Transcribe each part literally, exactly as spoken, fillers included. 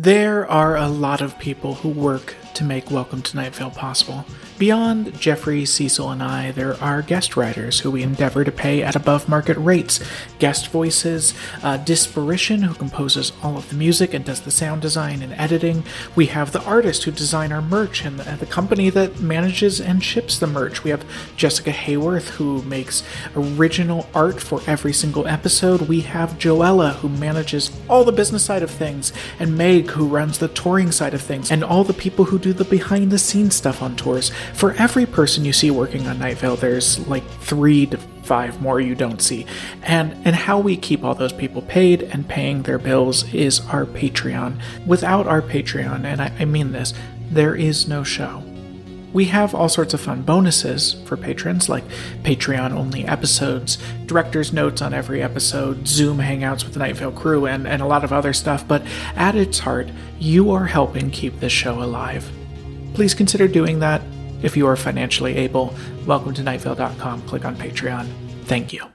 There are a lot of people who work to make Welcome to Night Vale possible. Beyond Jeffrey, Cecil, and I, there are guest writers who we endeavor to pay at above-market rates. Guest voices, uh, Disparition, who composes all of the music and does the sound design and editing. We have the artist who design our merch and the, and the company that manages and ships the merch. We have Jessica Hayworth, who makes original art for every single episode. We have Joella, who manages all the business side of things, and Meg, who runs the touring side of things, and all the people who do the behind-the-scenes stuff on tours. For every person you see working on Night Vale, there's like three to five more you don't see. And and how we keep all those people paid and paying their bills is our Patreon. Without our Patreon, and I, I mean this, there is no show. We have all sorts of fun bonuses for patrons, like Patreon-only episodes, director's notes on every episode, Zoom hangouts with the Night Vale crew, and, and a lot of other stuff, but at its heart, you are helping keep this show alive. Please consider doing that if you are financially able. Welcome to night vale dot com. Click on Patreon. Thank you.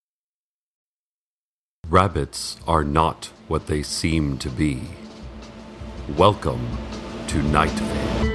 Rabbits are not what they seem to be. Welcome to Night Vale.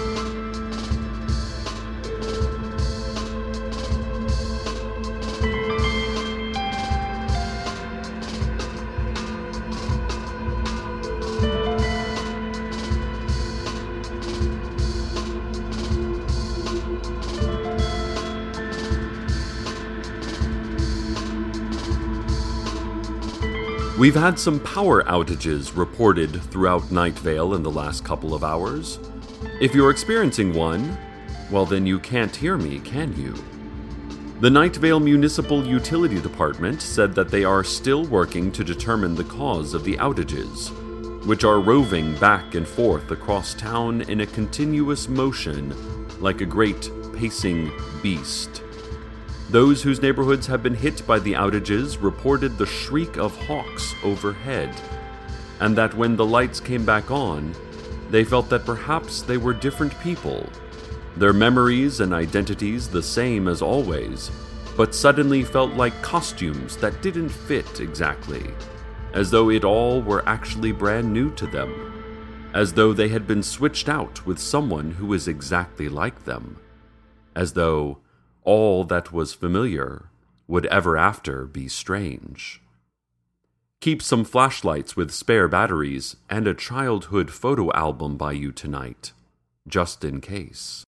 We've had some power outages reported throughout Night Vale in the last couple of hours. If you're experiencing one, well then you can't hear me, can you? The Night Vale Municipal Utility Department said that they are still working to determine the cause of the outages, which are roving back and forth across town in a continuous motion like a great pacing beast. Those whose neighborhoods have been hit by the outages reported the shriek of hawks overhead, and that when the lights came back on, they felt that perhaps they were different people, their memories and identities the same as always, but suddenly felt like costumes that didn't fit exactly, as though it all were actually brand new to them, as though they had been switched out with someone who is exactly like them, as though all that was familiar would ever after be strange. Keep some flashlights with spare batteries and a childhood photo album by you tonight, just in case.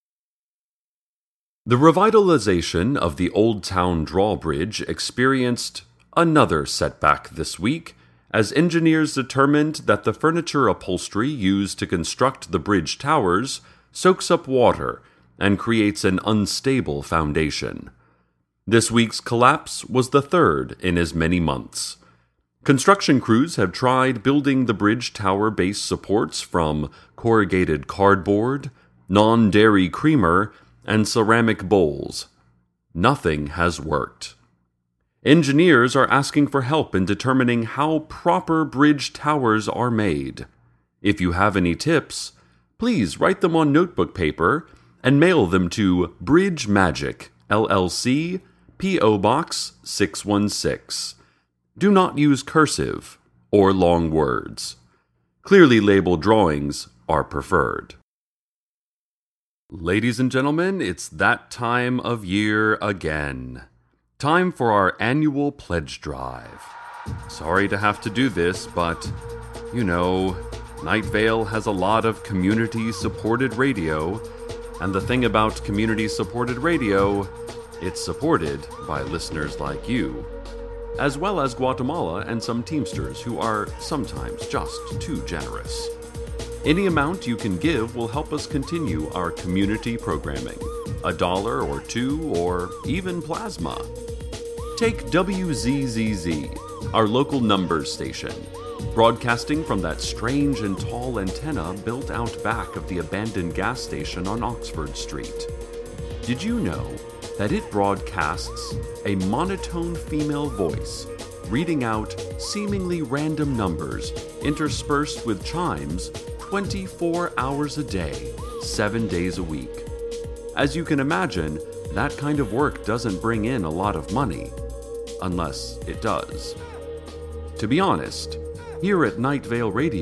The revitalization of the Old Town Drawbridge experienced another setback this week, as engineers determined that the furniture upholstery used to construct the bridge towers soaks up water and creates an unstable foundation. This week's collapse was the third in as many months. Construction crews have tried building the bridge tower base supports from corrugated cardboard, non-dairy creamer, and ceramic bowls. Nothing has worked. Engineers are asking for help in determining how proper bridge towers are made. If you have any tips, please write them on notebook paper and mail them to Bridge Magic, L L C, P O Box six one six. Do not use cursive or long words. Clearly labeled drawings are preferred. Ladies and gentlemen, it's that time of year again. Time for our annual pledge drive. Sorry to have to do this, but, you know, Night Vale has a lot of community-supported radio. And the thing about community-supported radio, it's supported by listeners like you, as well as Guatemala and some Teamsters who are sometimes just too generous. Any amount you can give will help us continue our community programming, a dollar or two or even plasma. Take W Z Z Z, our local numbers station, broadcasting from that strange and tall antenna built out back of the abandoned gas station on Oxford Street. Did you know that it broadcasts a monotone female voice reading out seemingly random numbers interspersed with chimes twenty-four hours a day, seven days a week? As you can imagine, that kind of work doesn't bring in a lot of money, unless it does. To be honest, here at Night Vale Radio,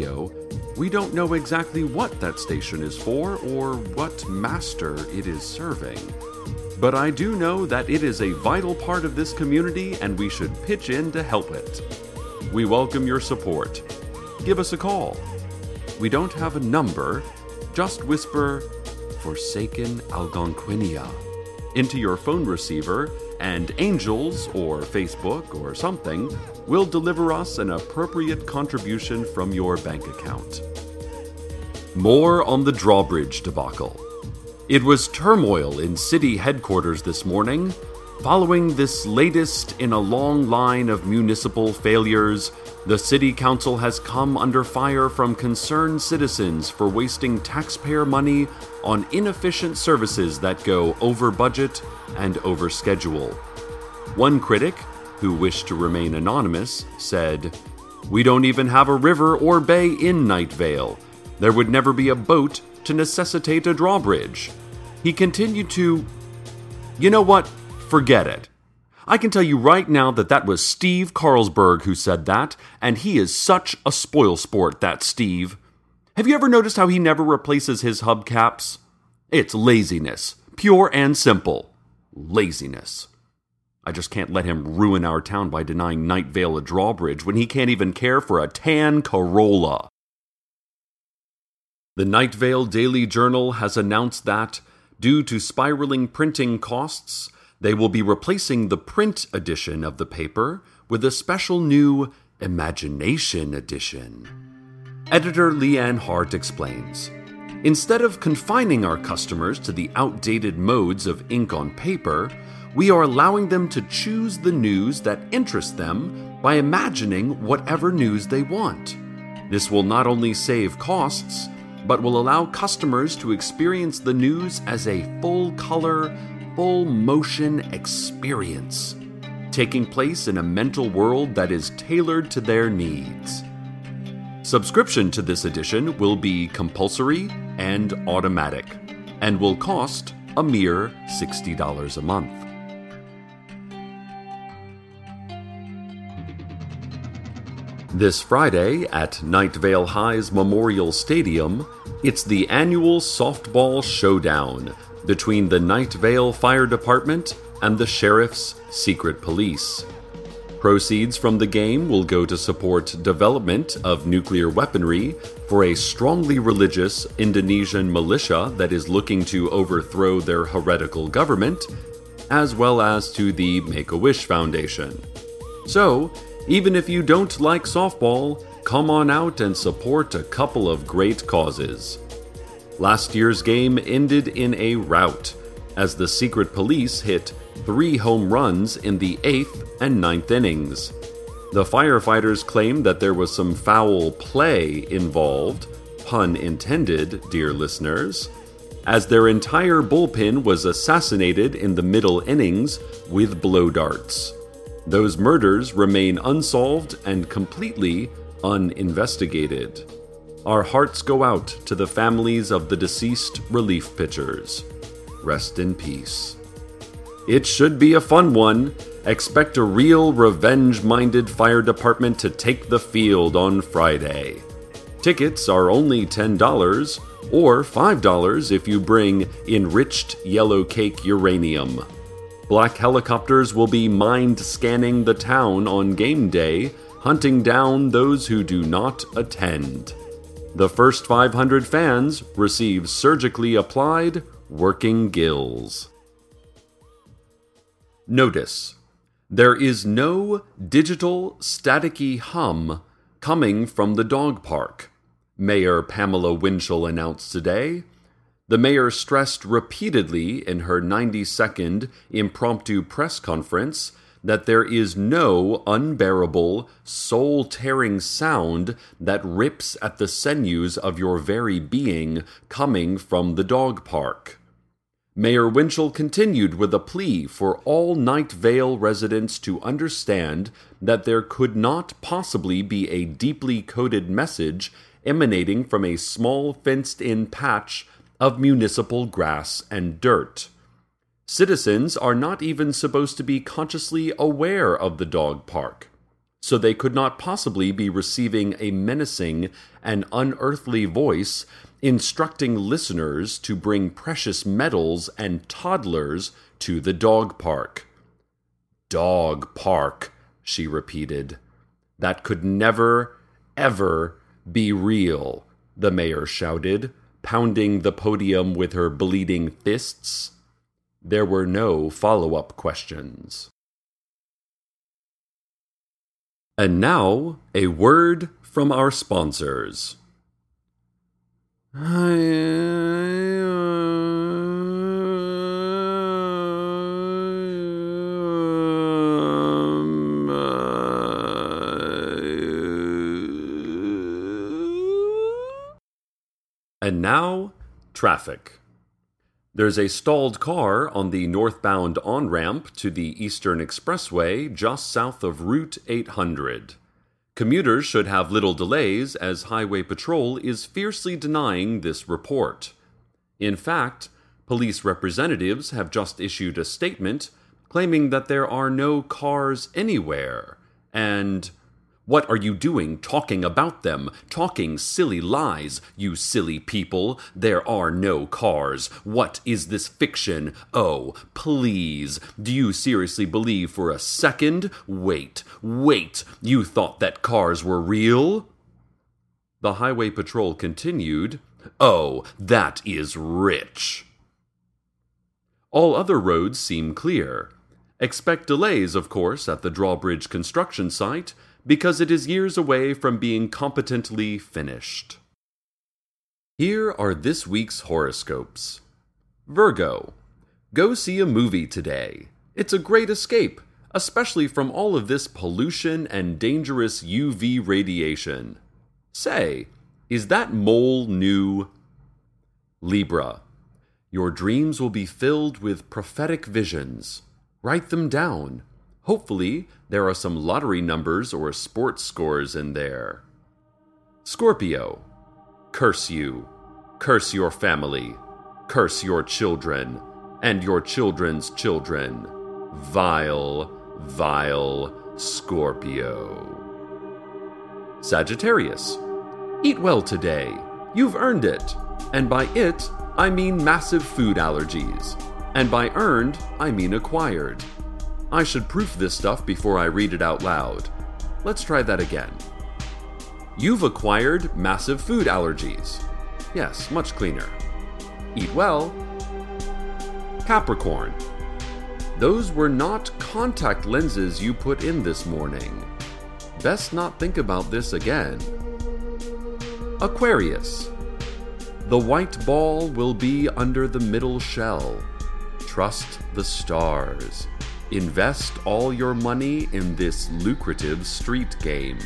We don't know exactly what that station is for or what master it is serving. But I do know that it is a vital part of this community and we should pitch in to help it. We welcome your support. Give us a call. We don't have a number, just whisper Forsaken Algonquinia into your phone receiver, and Angels or Facebook or something will deliver us an appropriate contribution from your bank account. More on the drawbridge debacle. It was turmoil in city headquarters this morning. Following this latest in a long line of municipal failures, the City Council has come under fire from concerned citizens for wasting taxpayer money on inefficient services that go over budget and over schedule. One critic, who wished to remain anonymous, said, "We don't even have a river or bay in Night Vale. There would never be a boat to necessitate a drawbridge." He continued to, "You know what? Forget it. I can tell you right now that that was Steve Carlsberg who said that, and he is such a spoilsport, that Steve. Have you ever noticed how he never replaces his hubcaps? It's laziness, pure and simple. Laziness. I just can't let him ruin our town by denying Night Vale a drawbridge when he can't even care for a tan Corolla." The Night Vale Daily Journal has announced that, due to spiraling printing costs, they will be replacing the print edition of the paper with a special new Imagination edition. Editor Leanne Hart explains, "Instead of confining our customers to the outdated modes of ink on paper, we are allowing them to choose the news that interests them by imagining whatever news they want. This will not only save costs, but will allow customers to experience the news as a full-color, full-motion experience, taking place in a mental world that is tailored to their needs." Subscription to this edition will be compulsory and automatic, and will cost a mere sixty dollars a month. This Friday at Night Vale High's Memorial Stadium, it's the annual softball showdown between the Night Vale Fire Department and the Sheriff's Secret Police. Proceeds from the game will go to support development of nuclear weaponry for a strongly religious Indonesian militia that is looking to overthrow their heretical government, as well as to the Make-A-Wish Foundation. So, even if you don't like softball, come on out and support a couple of great causes. Last year's game ended in a rout, as the Secret Police hit three home runs in the eighth and ninth innings. The firefighters claimed that there was some foul play involved, pun intended, dear listeners, as their entire bullpen was assassinated in the middle innings with blow darts. Those murders remain unsolved and completely uninvestigated. Our hearts go out to the families of the deceased relief pitchers. Rest in peace. It should be a fun one. Expect a real revenge-minded fire department to take the field on Friday. Tickets are only ten dollars, or five dollars if you bring enriched yellow cake uranium. Black helicopters will be mind-scanning the town on game day, hunting down those who do not attend. The first five hundred fans receive surgically applied working gills. Notice: there is no digital staticky hum coming from the dog park, Mayor Pamela Winchell announced today. The mayor stressed repeatedly in her ninety-second impromptu press conference that there is no unbearable, soul-tearing sound that rips at the sinews of your very being coming from the dog park. Mayor Winchell continued with a plea for all Night Vale residents to understand that there could not possibly be a deeply coded message emanating from a small fenced-in patch of municipal grass and dirt. Citizens are not even supposed to be consciously aware of the dog park. so they could not possibly be receiving a menacing and unearthly voice instructing listeners to bring precious metals and toddlers to the dog park. Dog park, she repeated. That could never, ever be real, the mayor shouted, pounding the podium with her bleeding fists. There were no follow-up questions. And now, a word from our sponsors. And now, traffic. There's a stalled car on the northbound on-ramp to the Eastern Expressway just south of Route eight hundred. Commuters should have little delays as Highway Patrol is fiercely denying this report. In fact, police representatives have just issued a statement claiming that there are no cars anywhere, and what are you doing talking about them, talking silly lies, you silly people? There are no cars. What is this fiction? Oh, please. Do you seriously believe for a second? Wait, wait. You thought that cars were real? The Highway Patrol continued, Oh, that is rich. All other roads seem clear. Expect delays, of course, at the drawbridge construction site, because it is years away from being competently finished. Here are this week's horoscopes. Virgo, go see a movie today. It's a great escape, especially from all of this pollution and dangerous U V radiation. Say, is that mole new? Libra, your dreams will be filled with prophetic visions. Write them down. Hopefully, there are some lottery numbers or sports scores in there. Scorpio, curse you, curse your family, curse your children, and your children's children. Vile, vile Scorpio. Sagittarius, eat well today. You've earned it. And by it, I mean massive food allergies. And by earned, I mean acquired. I should proof this stuff before I read it out loud. Let's try that again. You've acquired massive food allergies. Yes, much cleaner. Eat well. Capricorn. Those were not contact lenses you put in this morning. Best not think about this again. Aquarius. The white ball will be under the middle shell. Trust the stars. Invest all your money in this lucrative street game.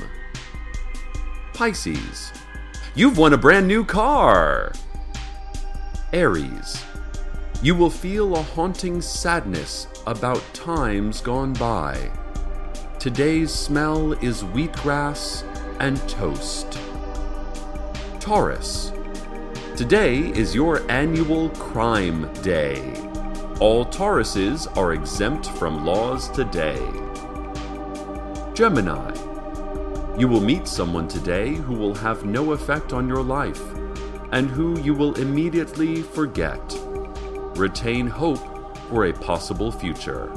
Pisces, you've won a brand new car! Aries, you will feel a haunting sadness about times gone by. Today's smell is wheatgrass and toast. Taurus, today is your annual crime day. All Tauruses are exempt from laws today. Gemini, you will meet someone today who will have no effect on your life, and who you will immediately forget. Retain hope for a possible future.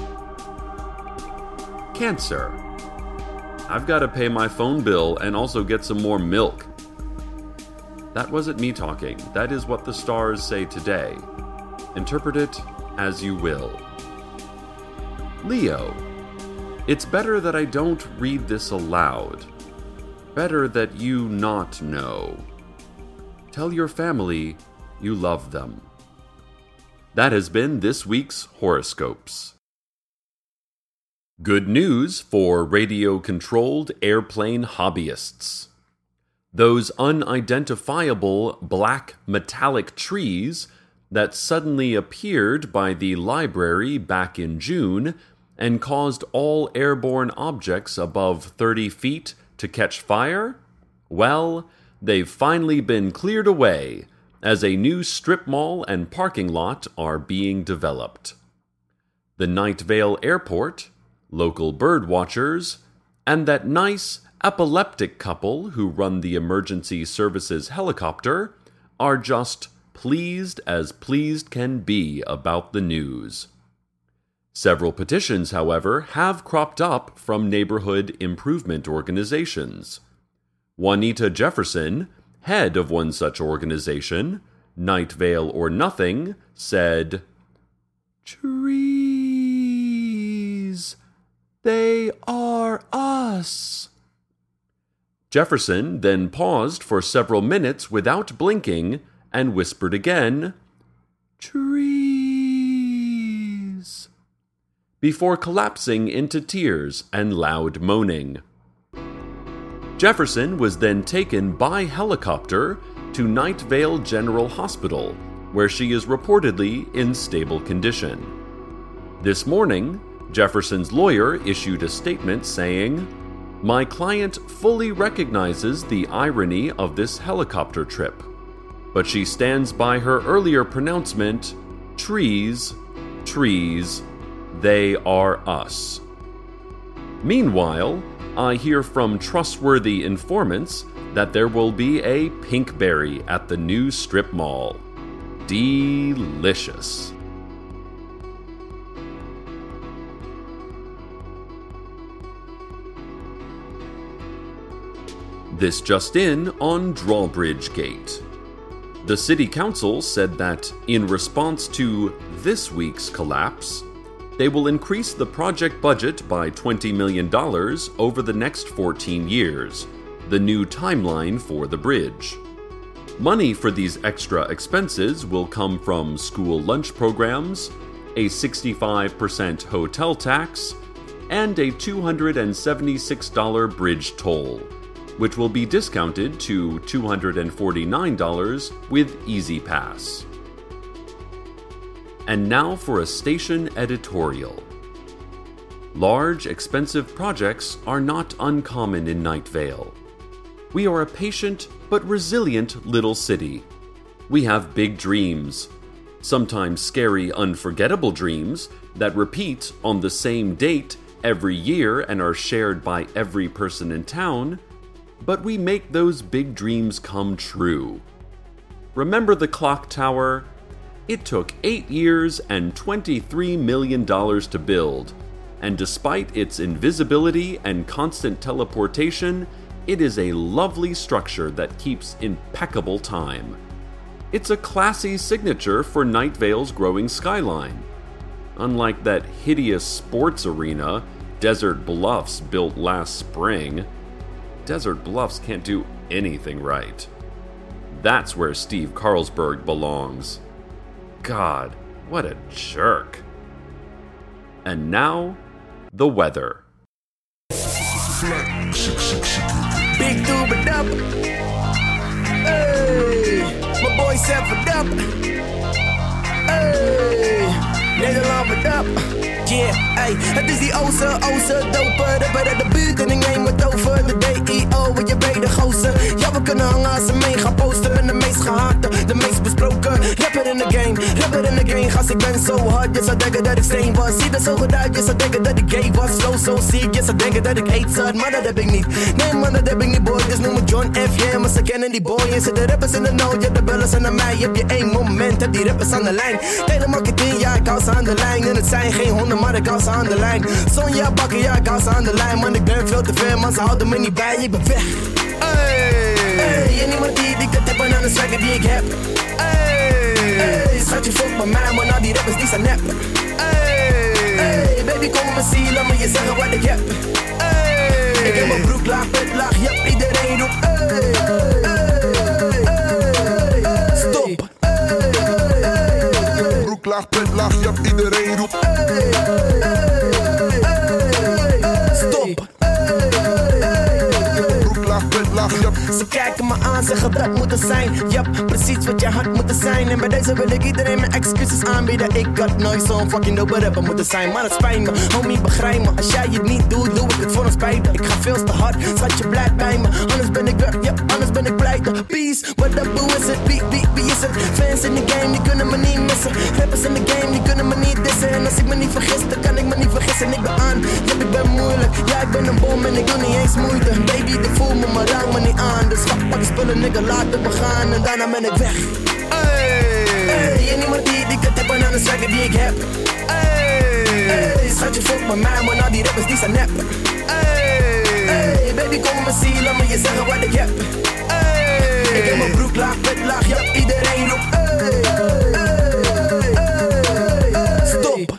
Cancer, I've got to pay my phone bill and also get some more milk. That wasn't me talking. That is what the stars say today. Interpret it as you will. Leo, it's better that I don't read this aloud. Better that you not know. Tell your family you love them. That has been this week's horoscopes. Good news for radio-controlled airplane hobbyists. Those unidentifiable black metallic trees that suddenly appeared by the library back in June and caused all airborne objects above thirty feet to catch fire? Well, they've finally been cleared away as a new strip mall and parking lot are being developed. The Night Vale Airport, local bird watchers, and that nice, epileptic couple who run the emergency services helicopter are just pleased as pleased can be about the news. Several petitions, however, have cropped up from neighborhood improvement organizations. Juanita Jefferson, head of one such organization, Night Vale or Nothing, said, "Trees, they are us." Jefferson then paused for several minutes without blinking and whispered again, "Trees," before collapsing into tears and loud moaning. Jefferson was then taken by helicopter to Night Vale General Hospital, where she is reportedly in stable condition. This morning, Jefferson's lawyer issued a statement saying, "My client fully recognizes the irony of this helicopter trip, but she stands by her earlier pronouncement, trees, trees, they are us." Meanwhile, I hear from trustworthy informants that there will be a pinkberry at the new strip mall. Delicious. This just in on Drawbridge Gate. The City Council said that, in response to this week's collapse, they will increase the project budget by twenty million dollars over the next fourteen years, the new timeline for the bridge. Money for these extra expenses will come from school lunch programs, a sixty-five percent hotel tax, and a two hundred seventy-six dollars bridge toll, which will be discounted to two hundred forty-nine dollars with Easy Pass. And now for a station editorial. Large, expensive projects are not uncommon in Night Vale. We are a patient but resilient little city. We have big dreams, sometimes scary, unforgettable dreams that repeat on the same date every year and are shared by every person in town, but we make those big dreams come true. Remember the clock tower? It took eight years and twenty-three million dollars to build, and despite its invisibility and constant teleportation, it is a lovely structure that keeps impeccable time. It's a classy signature for Night Vale's growing skyline. Unlike that hideous sports arena Desert Bluffs built last spring, Desert Bluffs can't do anything right. That's where Steve Carlsberg belongs. God, what a jerk. And now, the weather. Big Dooba Dub. Hey, my boy Seven Dub. Hey, Nederland Dub. Yeah, hey, het is die oze, oze, doper. Rapper uit de buurt en ik neem het over. De D I O en je brede gozer. Ja, we kunnen hangen als ze mee gaan posten. Ben de meest gehate, de meest besproken rapper in de game, rapper in de game. Gast, ik ben zo hard, je zou denken dat ik steen was. Zie er zo goed uit, je zou denken dat ik gay was. Flow zo ziek, je zou denken dat ik hate zat. Maar dat heb ik niet, nee man, dat heb ik niet boy. Dus noem me John F, yeah, maar ze kennen die boy. En zitten rappers in de nood, ja, de bellen zijn naar mij. Heb je één moment, heb die rappers aan de lijn. Telemarketing, ja, ik hou ze aan de lijn. En het zijn geen honden, maar ik hou ze aan de lijn. Sonja bakken, ja, ik hou ze aan de lijn. Man, ik ben veel te ver, man, ze houden me niet bij. Ik ben weg. Hey, hey, en niemand die ik dat tippen aan de swagger die ik heb. Hey, hey, schatje, fuck met mij, man, al die rappers die zijn nep. Hey, hey, baby, kom me zien, laat me je zeggen wat ik heb. Hey, ik heb mijn broek laag, pet laag, yep, iedereen roept. Hey, hey, hey, hey, stop. Hey, hey, hey, broek laag, pet laag, yep, iedereen roept. Hey, hey, hey, hey, stop. Ze kijken me aan, zeggen dat moet het zijn. Yep, precies wat je had moeten zijn. En bij deze wil ik iedereen mijn excuses aanbieden. Ik had nooit zo'n fucking dope rapper moeten zijn. Maar het spijt me, homie, begrijp me. Als jij het niet doet, doe ik het voor een spijt. Ik ga veel te hard, schat je blijft bij me. Anders ben ik weg, yep, anders ben ik pleiten. Peace, what up, who is it? Wie, wie, wie is het? Fans in de game, die kunnen me niet missen. Rappers in de game, die kunnen me niet dissen. En als ik me niet vergis, dan kan ik me niet vergissen. Ik ben aan, yep, ik ben moeilijk. Ja, ik ben een bom en ik doe niet eens moeite. Baby, de voel me, maar raak me niet aan. Dus fuck, pak die spullen, nigga, laten we gaan. En daarna ben ik weg. Hey, hey, en niemand die, die kan tippen aan de zaken die ik heb. Hey, hey, schatje, fuck met mij, maar nou die rappers die zijn nep. Hey, hey, baby, kom me zien, laat me je zeggen wat ik heb. Hey, ik heb mijn broek laag, pet laag, ja, iedereen roept. Hey, hey, hey, stop.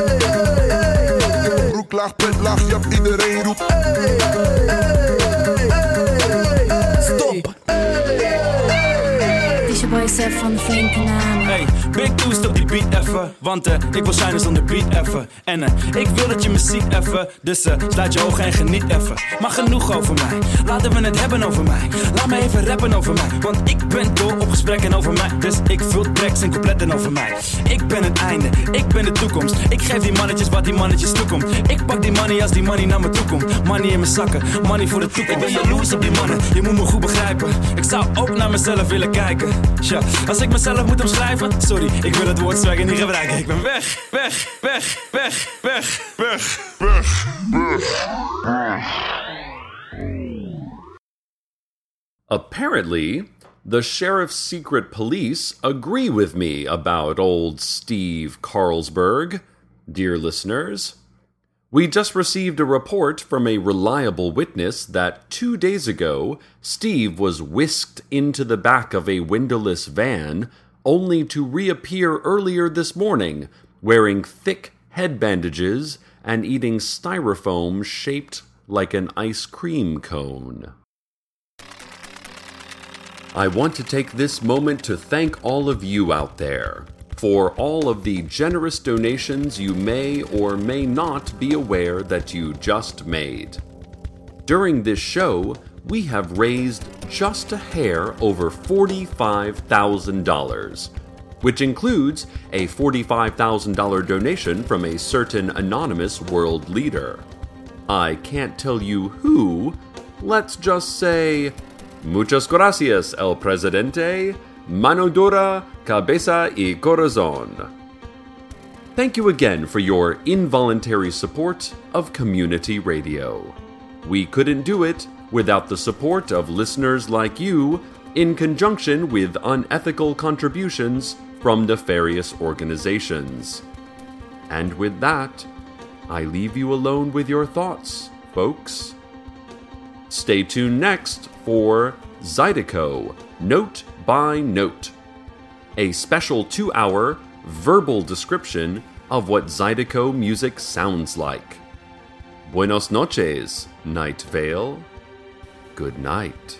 Broek laag, pet laag, ja, iedereen roept. Hey, hey, hey, stop. Het is je boy Seth van de flinke naam. Hey, Big Two, stop die beat even. Want uh, ik wil shinen zonder beat even. En uh, ik wil dat je me ziet even. Dus uh, sluit je ogen en geniet even. Maar genoeg over mij, laten we het hebben over mij. Laat me even rappen over mij. Want ik ben dol op gesprekken over mij. Dus ik vul tracks en coupletten over mij. Ik ben het einde, ik ben de toekomst. Ik geef die mannetjes wat die mannetjes toekomt. Ik pak die money als die money naar me toe komt. Money in mijn zakken, money voor de toekomst. Ik ben jaloers op die mannen, je moet me goed begrijpen. Ik zou ook naar mezelf willen kijken. Tja, als ik mezelf moet omschrijven, sorry, ik wil het woord swagger niet gebruiken. Ik ben weg, weg, weg, weg, weg, weg, weg, weg. Apparently, the sheriff's secret police agree with me about old Steve Carlsberg. Dear listeners, we just received a report from a reliable witness that two days ago, Steve was whisked into the back of a windowless van, only to reappear earlier this morning, wearing thick head bandages and eating styrofoam shaped like an ice cream cone. I want to take this moment to thank all of you out there for all of the generous donations you may or may not be aware that you just made. During this show, we have raised just a hair over forty-five thousand dollars, which includes a forty-five thousand dollars donation from a certain anonymous world leader. I can't tell you who, let's just say, muchas gracias, el presidente, mano dura, cabeza y corazón. Thank you again for your involuntary support of community radio. We couldn't do it without the support of listeners like you, in conjunction with unethical contributions from nefarious organizations. And with that, I leave you alone with your thoughts, folks. Stay tuned next for Zydeco, Note by Note, a special two-hour verbal description of what Zydeco music sounds like. Buenos noches, Night Vale. Good night.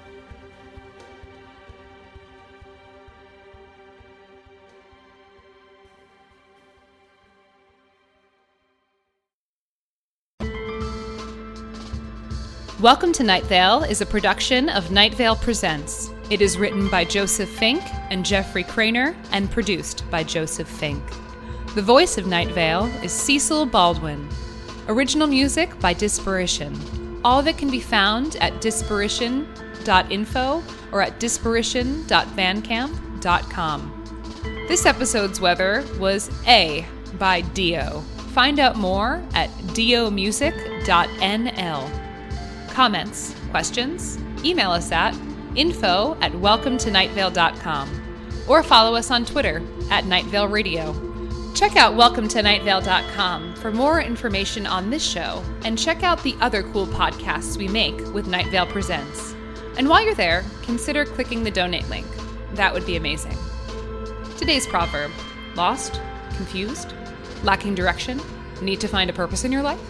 Welcome to Night Vale is a production of Night Vale Presents. It is written by Joseph Fink and Jeffrey Craner and produced by Joseph Fink. The voice of Night Vale is Cecil Baldwin. Original music by Disparition. All of it can be found at disparition dot info or at disparition dot bandcamp dot com. This episode's weather was A by Dio. Find out more at dio music dot n l. Comments, questions? Email us at info at welcome to night vale dot com or follow us on Twitter at Night Vale Radio. Check out welcome to night vale dot com for more information on this show and check out the other cool podcasts we make with Night Vale Presents. And while you're there, consider clicking the donate link. That would be amazing. Today's proverb: lost, confused, lacking direction, need to find a purpose in your life?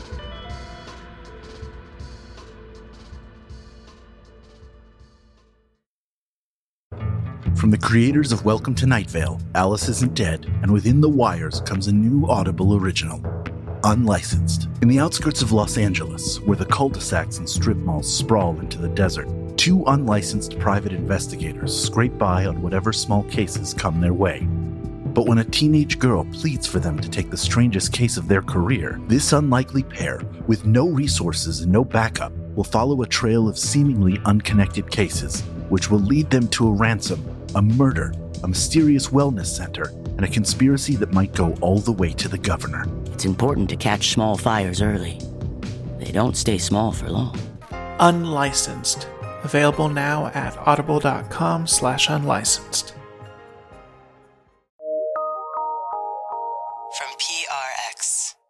From the creators of Welcome to Night Vale, Alice Isn't Dead, and Within the Wires comes a new Audible original, Unlicensed. In the outskirts of Los Angeles, where the cul-de-sacs and strip malls sprawl into the desert, two unlicensed private investigators scrape by on whatever small cases come their way. But when a teenage girl pleads for them to take the strangest case of their career, this unlikely pair, with no resources and no backup, will follow a trail of seemingly unconnected cases, which will lead them to a ransom, a murder, a mysterious wellness center, and a conspiracy that might go all the way to the governor. It's important to catch small fires early. They don't stay small for long. Unlicensed. Available now at audible.com slash unlicensed. From P R X.